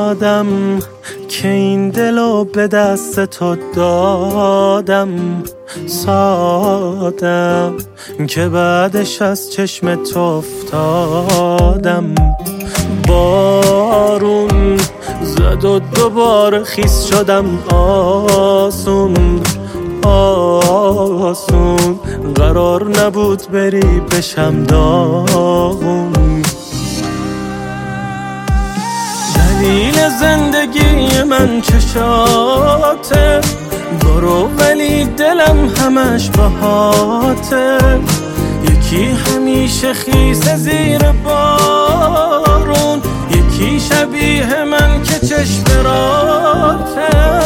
یادم که این دلو به دست تو دادم، سادم که بعدش از چشم تو افتادم. بارون زد و دوباره خیس شدم، آسون آسون قرار نبود بری بشم داغون. دلیل زندگی من چشاته، برو ولی دلم همش بهاته. یکی همیشه خیس زیر بارون، یکی شبیه من که چشم راته.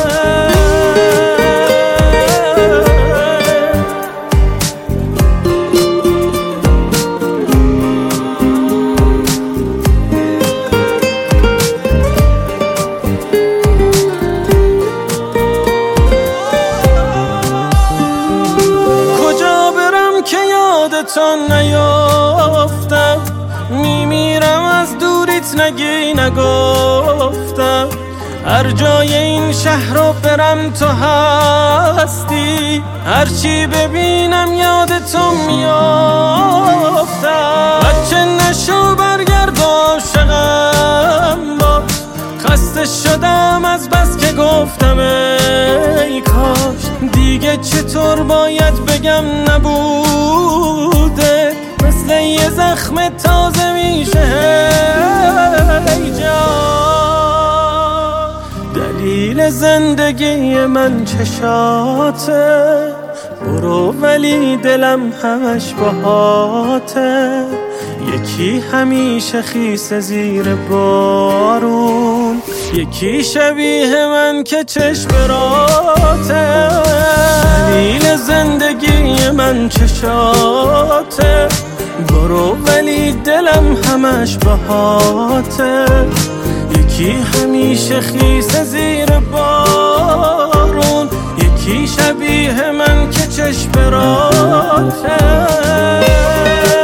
تو نیافتم، میمیرم از دوریت نگی نگفتم. هر جای این شهر رو برم تو هستی، هرچی ببینم یاد تو میافتم. بچه نشو برگرد عاشقم با، خسته شدم از بس که گفتم ای کاش. دیگه چطور باید بگم نبوده، مثل یه زخم تازه میشه ای جان. دلیل زندگی من چشاته، برو ولی دلم همش بهاته. یکی همیشه خیس زیر بارون، یکی شبیه من که چشم راته. دلیل زندگی من چشاته، برو ولی دلم همش بهاته. یکی همیشه خیس زیر بارون، یکی شبیه من که چشم راته.